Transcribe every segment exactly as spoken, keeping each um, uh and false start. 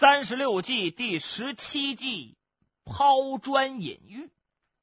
三十六计第十七计抛砖引玉。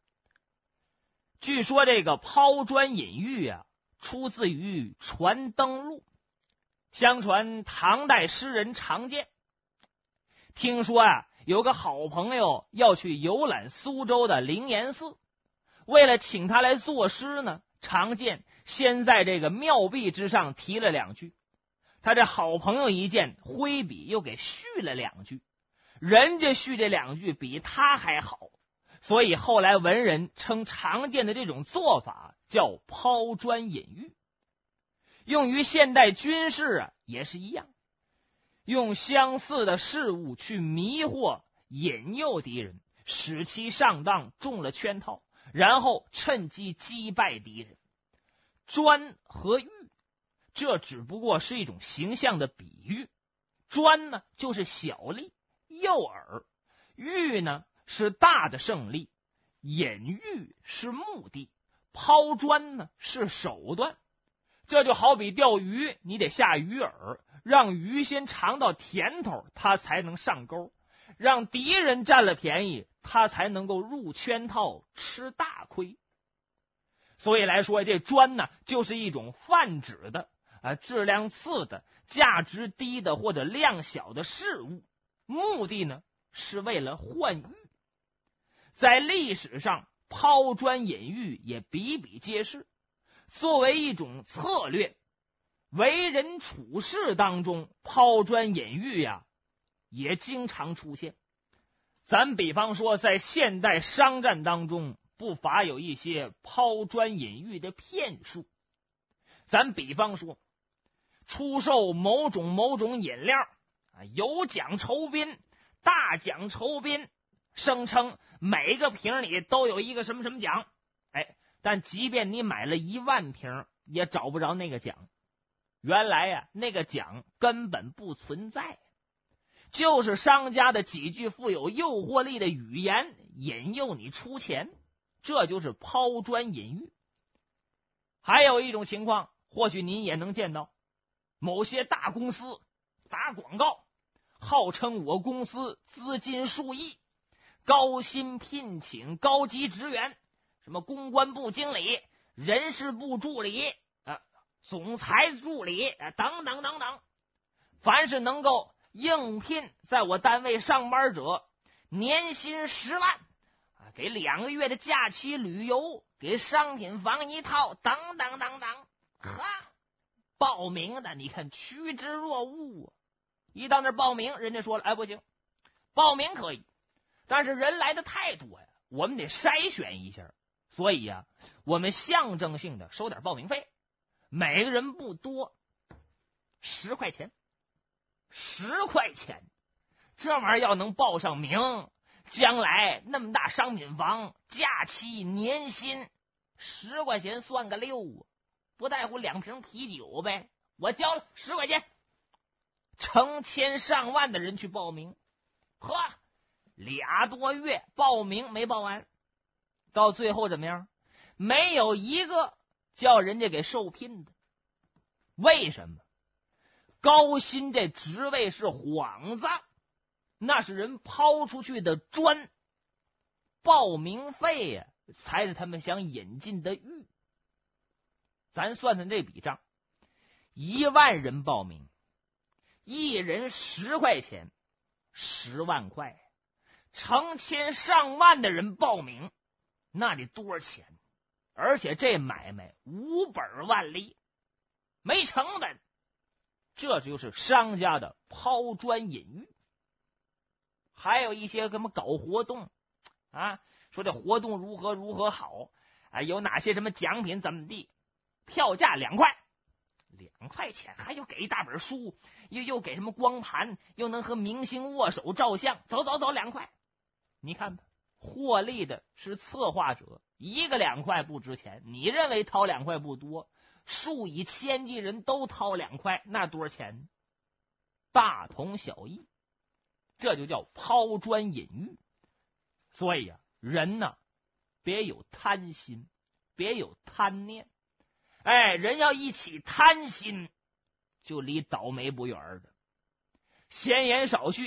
据说这个抛砖引玉啊，出自于《传灯录》。相传唐代诗人常见，听说啊，有个好朋友要去游览苏州的灵岩寺，为了请他来作诗呢，常见先在这个庙壁之上提了两句。他这好朋友一见，挥笔又给续了两句，人家续这两句比他还好，所以后来文人称常见的这种做法叫抛砖引玉。用于现代军事啊，也是一样，用相似的事物去迷惑引诱敌人，使其上当中了圈套，然后趁机击败敌人。砖和玉这只不过是一种形象的比喻，砖呢就是小利诱饵，玉呢是大的胜利，引玉是目的，抛砖呢是手段。这就好比钓鱼，你得下鱼饵，让鱼先尝到甜头，它才能上钩，让敌人占了便宜，他才能够入圈套吃大亏。所以来说，这砖呢就是一种泛指的啊，质量次的、价值低的或者量小的事物，目的呢是为了换玉。在历史上，抛砖引玉也比比皆是，作为一种策略，为人处事当中，抛砖引玉呀、啊，也经常出现。咱比方说，在现代商战当中，不乏有一些抛砖引玉的骗术。咱比方说，出售某种某种饮料啊，有奖酬宾，大奖酬宾，声称每个瓶里都有一个什么什么奖，哎，但即便你买了一万瓶，也找不着那个奖。原来呀、啊，那个奖根本不存在，就是商家的几句富有诱惑力的语言引诱你出钱，这就是抛砖引玉。还有一种情况，或许您也能见到，某些大公司打广告，号称我公司资金数亿，高薪聘请高级职员，什么公关部经理、人事部助理、啊、总裁助理、啊、等等等等，凡是能够应聘在我单位上班者，年薪十万，啊、给两个月的假期旅游，给商品房一套，等等等等。哈，报名的你看趋之若鹜啊！一到那儿报名，人家说了，哎，不行，报名可以，但是人来的太多呀，我们得筛选一下，所以呀、啊，我们象征性的收点报名费，每个人不多，十块钱，十块钱，这玩意儿要能报上名，将来那么大商品房、假期、年薪，十块钱算个六啊，不在乎两瓶啤酒呗，我交了十块钱，成千上万的人去报名，呵，俩多月报名没报完，到最后怎么样？没有一个叫人家给受聘的。为什么？高薪这职位是幌子，那是人抛出去的砖，报名费呀、啊，才是他们想引进的玉。咱算算这笔账，一万人报名，一人十块钱，十万块，成千上万的人报名，那得多少钱？而且这买卖无本万利，没成本，这就是商家的抛砖引玉。还有一些什么搞活动啊，说这活动如何如何好啊，有哪些什么奖品怎么地，票价两块，两块钱还有给一大本书，又又给什么光盘，又能和明星握手照相，走走走，两块。你看吧，获利的是策划者，一个两块不值钱，你认为掏两块不多，数以千计人都掏两块，那多少钱？大同小异，这就叫抛砖引玉。所以啊，人呢，别有贪心，别有贪念。哎，人要一起贪心，就离倒霉不远的。闲言少叙，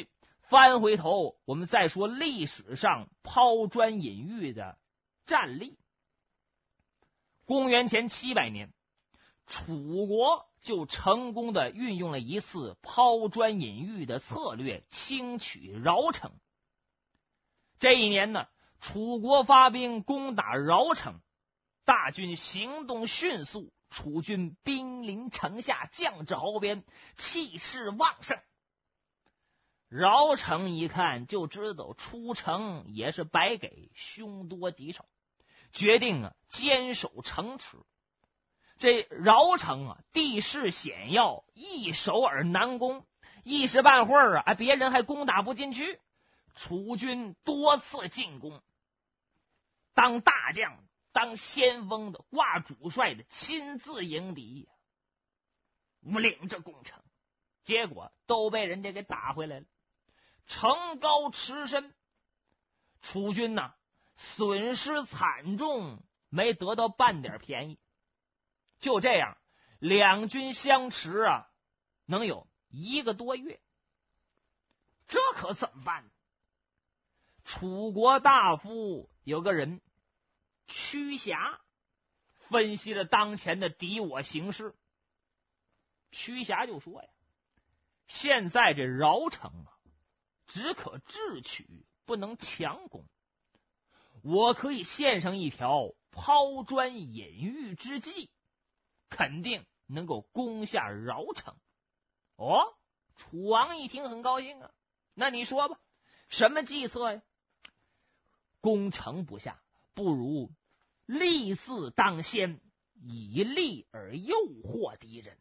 翻回头，我们再说历史上抛砖引玉的战例。公元前七百年，楚国就成功的运用了一次抛砖引玉的策略，轻取饶城。这一年呢，楚国发兵攻打饶城，大军行动迅速，楚军兵临城下，将至壕边，气势旺盛。饶城一看就知道出城也是白给，凶多吉少，决定啊坚守城池。这饶城啊地势险要，易守而难攻，一时半会儿啊别人还攻打不进去。楚军多次进攻，当大将当先锋的挂主帅的亲自迎敌，领着攻城，结果都被人家给打回来了。城高池深，楚军呐、啊、损失惨重，没得到半点便宜。就这样，两军相持啊，能有一个多月。这可怎么办？楚国大夫有个人屈瑕，分析了当前的敌我形势。屈瑕就说呀，现在这饶城啊，只可智取，不能强攻。我可以献上一条抛砖引玉之计，肯定能够攻下饶城。哦，楚王一听很高兴啊，那你说吧，什么计策呀？攻城不下，不如立嗣当先，以利而诱惑敌人。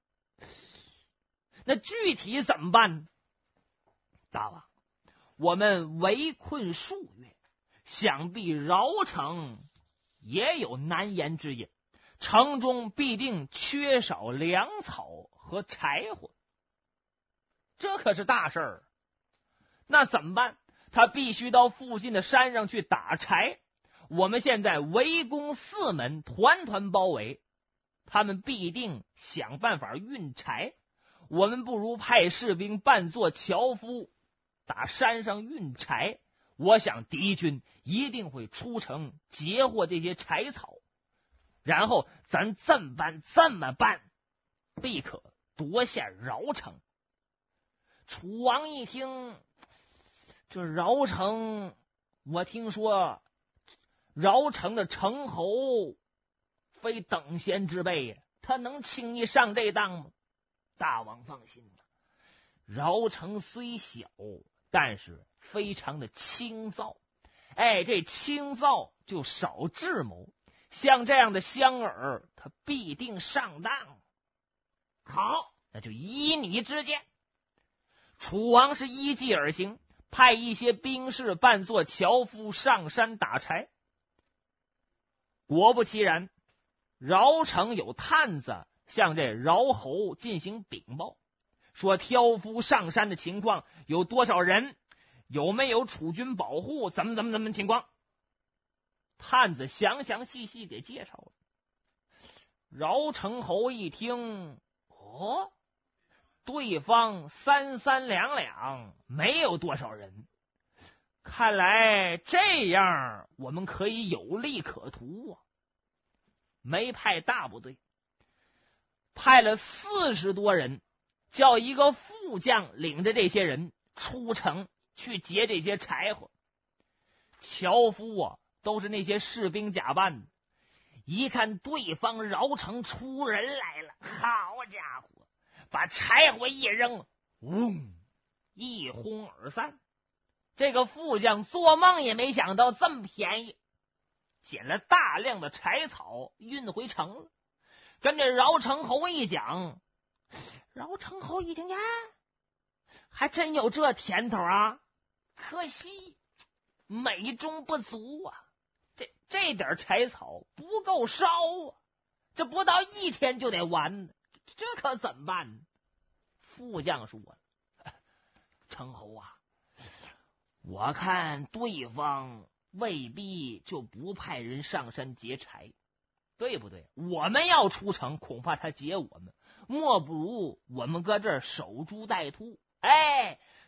那具体怎么办呢？大王，我们围困数月，想必饶城也有难言之隐，城中必定缺少粮草和柴火，这可是大事儿。那怎么办？他必须到附近的山上去打柴。我们现在围攻四门，团团包围，他们必定想办法运柴。我们不如派士兵扮作樵夫，打山上运柴。我想敌军一定会出城截获这些柴草，然后咱这么办这么办，必可夺下饶城。楚王一听，这饶城，我听说饶城的城侯非等闲之辈呀，他能轻易上这当吗？大王放心，饶城虽小，但是非常的轻躁。哎，这轻躁就少智谋，像这样的香饵，他必定上当。好，那就依你之见。楚王是依计而行，派一些兵士扮作樵夫上山打柴。果不其然，饶城有探子向这饶侯进行禀报，说挑夫上山的情况，有多少人，有没有楚军保护，怎么怎么怎么情况。探子详详细细给介绍了。饶城侯一听，哦，对方三三两两，没有多少人，看来这样我们可以有利可图啊。没派大部队，派了四十多人，叫一个副将领着这些人出城去劫这些柴火。樵夫啊，都是那些士兵假扮的，一看对方饶城出人来了，好家伙，把柴火一扔，嗡，一哄而散。这个副将做梦也没想到这么便宜，捡了大量的柴草运回城了。跟这饶城侯一讲，饶城侯一听呀，还真有这甜头啊，可惜美中不足啊，这这点柴草不够烧啊，这不到一天就得完，这可怎么办呢？副将说，城侯啊，我看对方未必就不派人上山劫柴，对不对？我们要出城，恐怕他劫我们，莫不如我们搁这儿守株待兔。哎，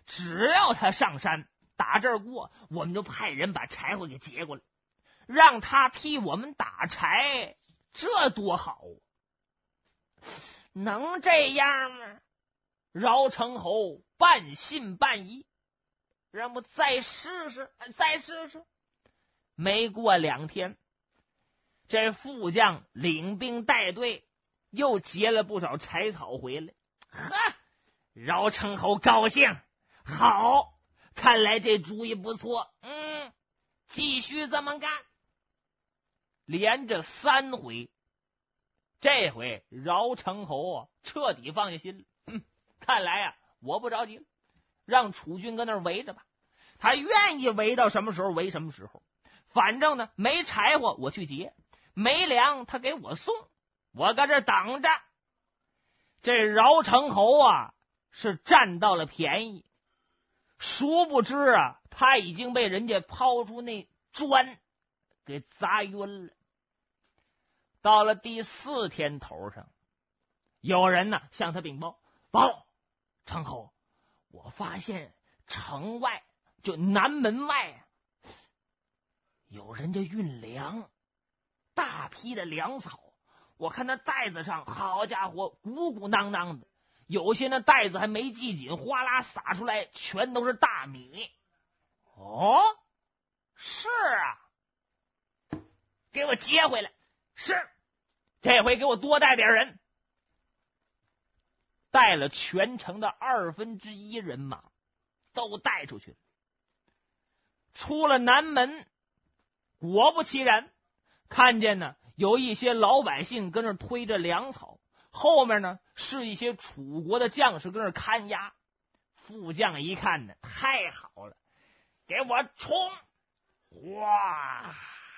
只要他上山打这儿过，我们就派人把柴火给劫过来，让他替我们打柴，这多好！能这样吗？饶成侯半信半疑，让我再试试，再试试。没过两天，这副将领兵带队，又劫了不少柴草回来。呵，饶成侯高兴，好，看来这主意不错，嗯，继续这么干。连着三回，这回饶成侯啊，彻底放下心了。嗯，看来啊，我不着急了，让楚军搁那儿围着吧。他愿意围到什么时候围什么时候，反正呢，没柴火我去劫，没粮他给我送，我搁这等着。这饶成侯啊，是占到了便宜，殊不知啊，他已经被人家抛出那砖给砸晕了。到了第四天头上，有人呢向他禀报：报，成侯，我发现城外就南门外有人家运粮，大批的粮草，我看那袋子上，好家伙，鼓鼓囊囊的，有些那袋子还没系紧，哗啦洒出来，全都是大米。哦，是啊，给我接回来。是，这回给我多带点人。带了全城的二分之一人马，都带出去了。出了南门，果不其然，看见呢有一些老百姓跟那推着粮草，后面呢是一些楚国的将士跟那看押。副将一看呢，太好了，给我冲！哇！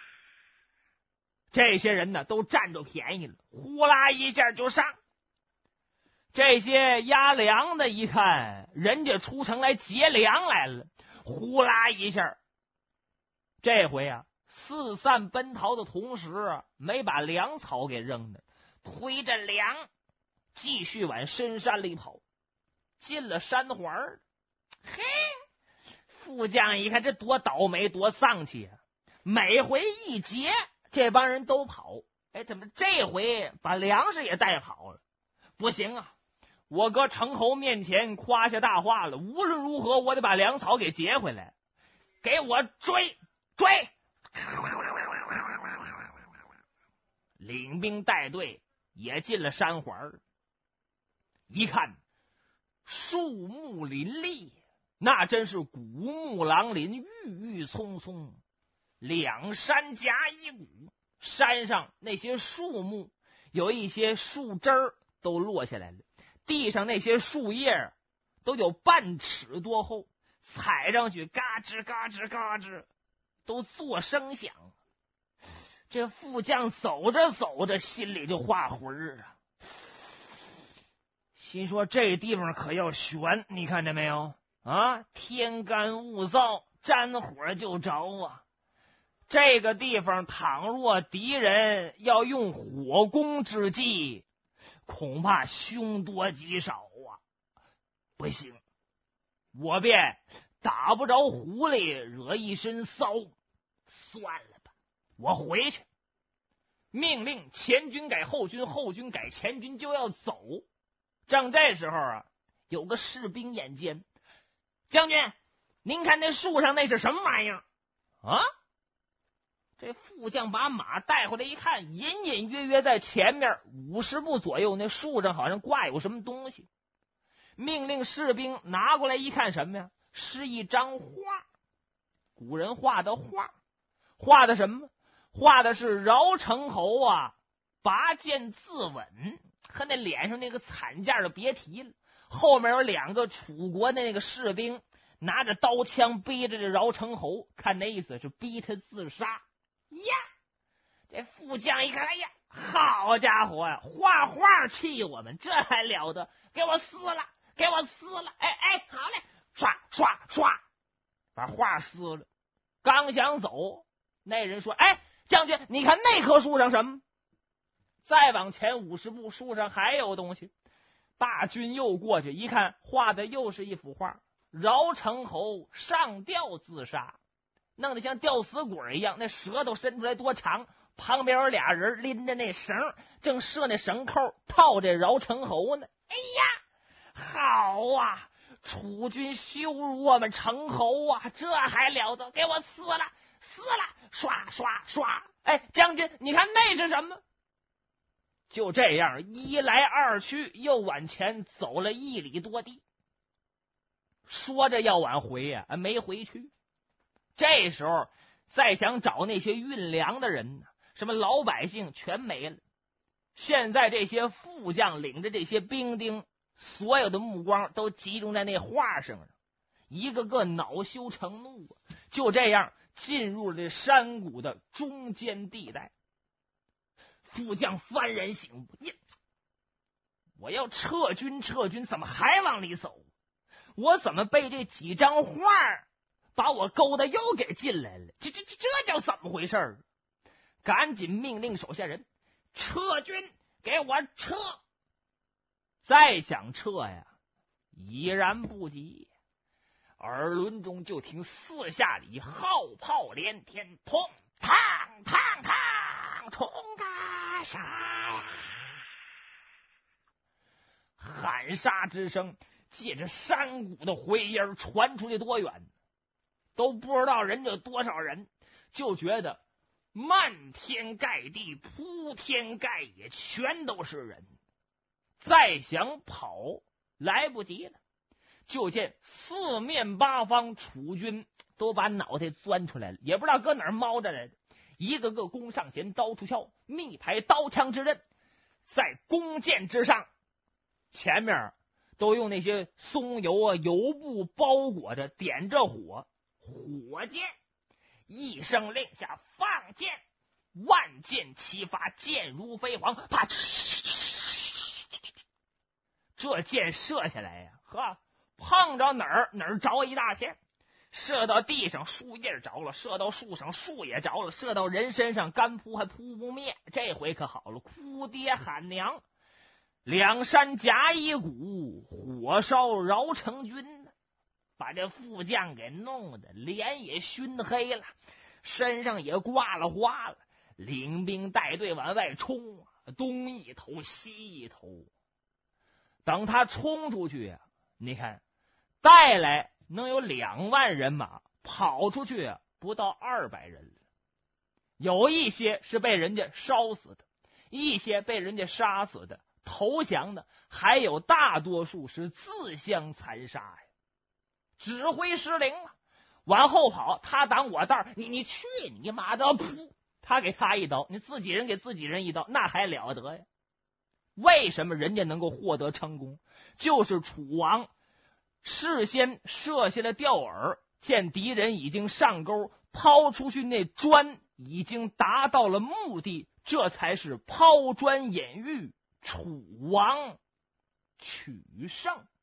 这些人呢都占着便宜了，呼啦一下就上。这些押粮的一看人家出城来劫粮来了，呼啦一下，这回啊四散奔逃的同时啊，没把粮草给扔的，推着粮继续往深山里跑，进了山环。嘿，副将一看这多倒霉多丧气啊，每回一劫这帮人都跑，哎，怎么这回把粮食也带跑了？不行啊，我搁成侯面前夸下大话了，无论如何我得把粮草给劫回来，给我追追！领兵带队也进了山环，一看树木林立，那真是古木狼林，郁郁葱葱，两山夹一谷。山上那些树木有一些树枝儿都落下来了，地上那些树叶都有半尺多厚，踩上去嘎吱嘎吱嘎吱都做声响。这副将走着走着心里就画魂儿啊，心说这地方可要悬，你看见没有啊？天干物燥，沾火就着啊。这个地方倘若敌人要用火攻之计，恐怕凶多吉少啊！不行，我便打不着狐狸，惹一身骚，算了吧，我回去。命令前军改后军，后军改前军，就要走。正这时候啊，有个士兵眼尖，将军，您看那树上那是什么玩意儿啊？这副将把马带回来一看，隐隐约约在前面五十步左右，那树上好像挂有什么东西。命令士兵拿过来一看，什么呀？是一张画，古人画的画。画的什么？画的是饶成侯啊拔剑自刎，和那脸上那个惨架就别提了。后面有两个楚国的那个士兵拿着刀枪逼着这饶成侯，看那意思是逼他自杀呀。这副将一看，哎呀，好家伙呀、啊，画画气我们，这还了得，给我撕了，给我撕了，哎哎，好嘞，刷刷刷，把画撕了。刚想走，那人说，哎，将军，你看那棵树上什么？再往前五十步，树上还有东西。大军又过去一看，画的又是一幅画。 饶城侯上吊自杀，弄得像吊死鬼一样，那舌头伸出来多长，旁边有俩人拎着那绳，正射那绳扣套这饶城侯呢。哎呀，好啊，楚军羞辱我们城侯啊，这还了得，给我撕了撕了，刷刷刷。哎，将军你看那是什么？就这样一来二去，又往前走了一里多地，说着要往回呀、啊，没回去。这时候再想找那些运粮的人呢，什么老百姓全没了。现在这些副将领着这些兵丁，所有的目光都集中在那画上，一个个恼羞成怒啊！就这样进入了这山谷的中间地带。副将幡然醒悟，呀，我要撤军撤军，怎么还往里走？我怎么被这几张画把我勾搭又给进来了？这这这这叫怎么回事？赶紧命令手下人撤军，给我撤！再想撤呀，已然不及。耳轮中就听四下里号炮连天，砰嘡嘡嘡，冲啊杀呀！喊杀之声借着山谷的回音传出去多远，都不知道人家有多少人，就觉得漫天盖地铺天盖野全都是人，再想跑来不及了。就见四面八方楚军都把脑袋钻出来了，也不知道搁哪儿猫着来的，一个个弓上弦，刀出鞘，密排刀枪之阵，在弓箭之上，前面都用那些松油啊油布包裹着，点着火，火箭一声令下，放箭，万箭齐发，箭如飞蝗，啪！这箭射下来呀、啊，呵，碰着哪儿哪儿着一大片，射到地上树叶着了，射到树上树也着了，射到人身上干扑还扑不灭。这回可好了，哭爹喊娘，两山夹一股，火烧饶城军，把这副将给弄得脸也熏黑了，身上也挂了花了，领兵带队往外冲，东一头西一头。等他冲出去啊，你看带来能有两万人马，跑出去啊不到二百人了。有一些是被人家烧死的，一些被人家杀死的，投降的还有大多数是自相残杀呀。指挥失灵了，往后跑，他挡我道，你你去你妈的！噗，他给他一刀，你自己人给自己人一刀，那还了得呀？为什么人家能够获得成功？就是楚王事先设下了钓饵，见敌人已经上钩，抛出去那砖已经达到了目的，这才是抛砖引玉，楚王取胜。